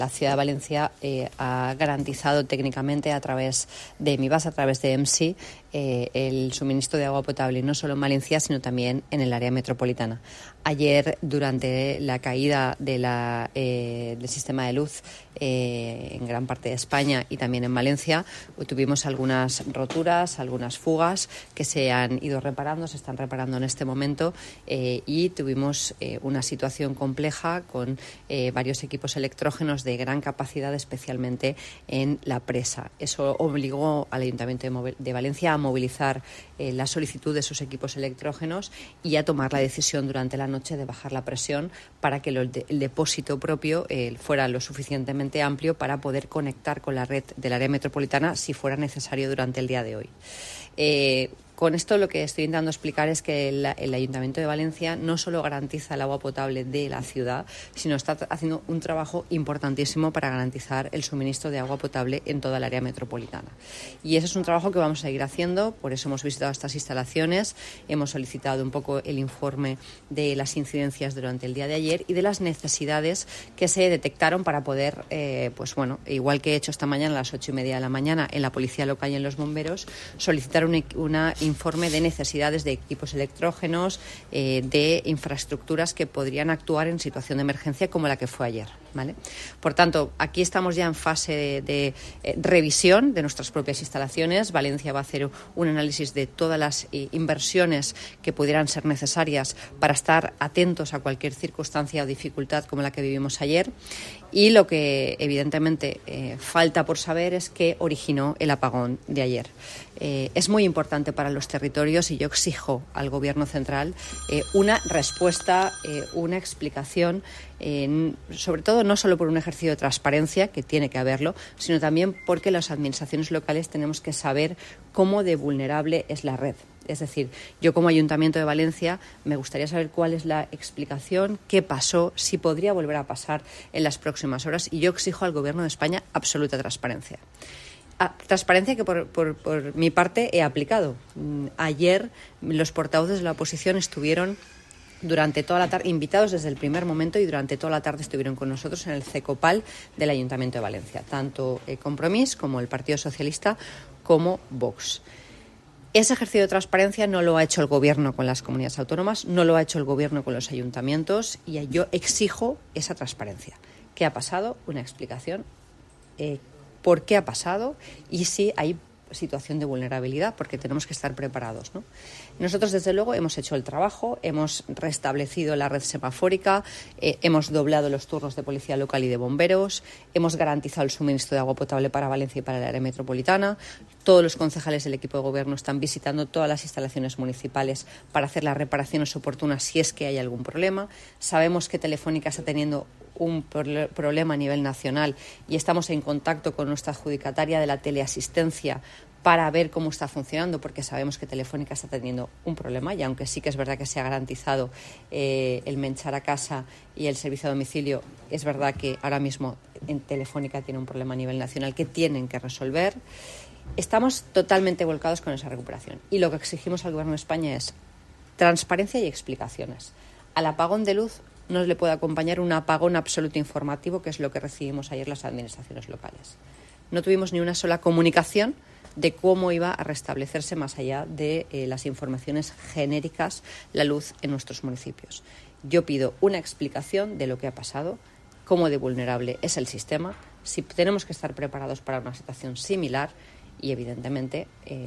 La Ciudad de Valencia ha garantizado técnicamente a través de MIBAS, a través de EMSI, el suministro de agua potable no solo en Valencia, sino también en el área metropolitana. Ayer, durante la caída del sistema de luz en gran parte de España y también en Valencia, tuvimos algunas roturas, algunas fugas que se han ido reparando, se están reparando en este momento y tuvimos una situación compleja con varios equipos electrógenos de gran capacidad, especialmente en la presa. Eso obligó al Ayuntamiento de Valencia a movilizar la solicitud de sus equipos electrógenos y a tomar la decisión durante la noche de bajar la presión para que el depósito propio fuera lo suficientemente amplio para poder conectar con la red del área metropolitana si fuera necesario durante el día de hoy. Con esto lo que estoy intentando explicar es que el Ayuntamiento de Valencia no solo garantiza el agua potable de la ciudad, sino está haciendo un trabajo importantísimo para garantizar el suministro de agua potable en toda el área metropolitana. Y ese es un trabajo que vamos a seguir haciendo, por eso hemos visitado estas instalaciones, hemos solicitado un poco el informe de las incidencias durante el día de ayer y de las necesidades que se detectaron para poder, igual que he hecho esta mañana a las 8:30 de la mañana en la Policía Local y en los bomberos, solicitar una informe de necesidades de equipos electrógenos, de infraestructuras que podrían actuar en situación de emergencia como la que fue ayer, ¿vale? Por tanto, aquí estamos ya en fase de revisión de nuestras propias instalaciones. Valencia va a hacer un análisis de todas las inversiones que pudieran ser necesarias para estar atentos a cualquier circunstancia o dificultad como la que vivimos ayer. Y lo que evidentemente falta por saber es qué originó el apagón de ayer. Es muy importante para los territorios y yo exijo al Gobierno central una respuesta, una explicación, sobre todo no solo por un ejercicio de transparencia, que tiene que haberlo, sino también porque las administraciones locales tenemos que saber cómo de vulnerable es la red. Es decir, yo como Ayuntamiento de Valencia me gustaría saber cuál es la explicación, qué pasó, si podría volver a pasar en las próximas horas, y yo exijo al Gobierno de España absoluta transparencia. Transparencia que por mi parte he aplicado. Ayer los portavoces de la oposición estuvieron durante toda la tarde, invitados desde el primer momento, y durante toda la tarde estuvieron con nosotros en el CECOPAL del Ayuntamiento de Valencia, tanto Compromís como el Partido Socialista como Vox. Ese ejercicio de transparencia no lo ha hecho el Gobierno con las comunidades autónomas, no lo ha hecho el Gobierno con los ayuntamientos, y yo exijo esa transparencia. ¿Qué ha pasado? Una explicación. ¿Por qué ha pasado? Y si hay situación de vulnerabilidad, porque tenemos que estar preparados, ¿no? Nosotros, desde luego, hemos hecho el trabajo, hemos restablecido la red semafórica, hemos doblado los turnos de policía local y de bomberos, hemos garantizado el suministro de agua potable para Valencia y para el área metropolitana. Todos los concejales del equipo de gobierno están visitando todas las instalaciones municipales para hacer las reparaciones oportunas si es que hay algún problema. Sabemos que Telefónica está teniendo un problema a nivel nacional y estamos en contacto con nuestra adjudicataria de la teleasistencia para ver cómo está funcionando, porque sabemos que Telefónica está teniendo un problema, y aunque sí que es verdad que se ha garantizado el menchar a casa y el servicio a domicilio, es verdad que ahora mismo en Telefónica tiene un problema a nivel nacional que tienen que resolver. Estamos totalmente volcados con esa recuperación, y lo que exigimos al Gobierno de España es transparencia y explicaciones. Al apagón de luz no le puede acompañar un apagón absoluto informativo, que es lo que recibimos ayer las administraciones locales. No tuvimos ni una sola comunicación de cómo iba a restablecerse, más allá de las informaciones genéricas, la luz en nuestros municipios. Yo pido una explicación de lo que ha pasado, cómo de vulnerable es el sistema, si tenemos que estar preparados para una situación similar, y evidentemente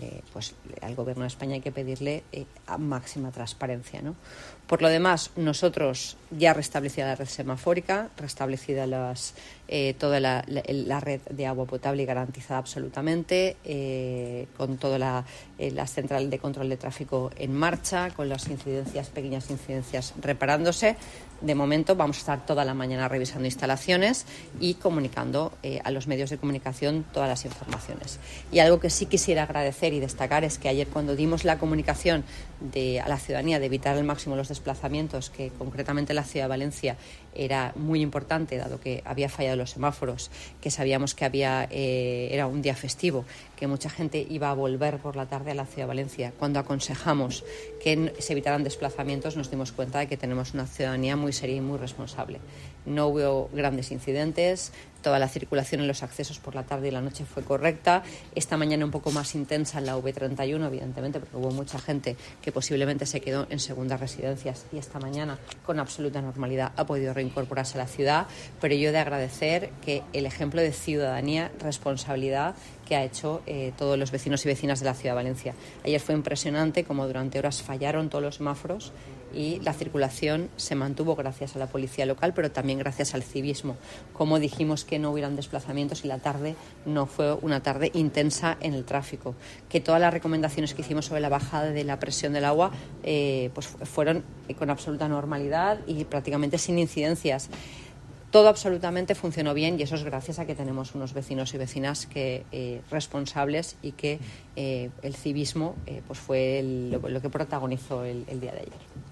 al Gobierno de España hay que pedirle a máxima transparencia, ¿no? Por lo demás, nosotros ya restablecida la red semafórica, restablecida toda la red de agua potable y garantizada absolutamente, con toda la central de control de tráfico en marcha, con las pequeñas incidencias reparándose. De momento vamos a estar toda la mañana revisando instalaciones y comunicando a los medios de comunicación todas las informaciones. Y algo que sí quisiera agradecer y destacar es que ayer, cuando dimos la comunicación a la ciudadanía de evitar al máximo los desplazamientos, que concretamente en la Ciudad de Valencia era muy importante, dado que había fallado los semáforos, que sabíamos que era un día festivo, que mucha gente iba a volver por la tarde a la Ciudad de Valencia. Cuando aconsejamos que se evitaran desplazamientos, nos dimos cuenta de que tenemos una ciudadanía muy seria y muy responsable, no hubo grandes incidentes. Toda la circulación en los accesos por la tarde y la noche fue correcta. Esta mañana un poco más intensa en la V31, evidentemente, porque hubo mucha gente que posiblemente se quedó en segundas residencias y esta mañana, con absoluta normalidad, ha podido reincorporarse a la ciudad. Pero yo he de agradecer que el ejemplo de ciudadanía, responsabilidad que ha hecho todos los vecinos y vecinas de la ciudad de Valencia. Ayer fue impresionante como durante horas fallaron todos los semáforos y la circulación se mantuvo gracias a la policía local, pero también gracias al civismo. Como dijimos que no hubieran desplazamientos y la tarde no fue una tarde intensa en el tráfico. Que todas las recomendaciones que hicimos sobre la bajada de la presión del agua pues fueron con absoluta normalidad y prácticamente sin incidencias. Todo absolutamente funcionó bien y eso es gracias a que tenemos unos vecinos y vecinas que responsables y que el civismo pues fue lo que protagonizó el día de ayer.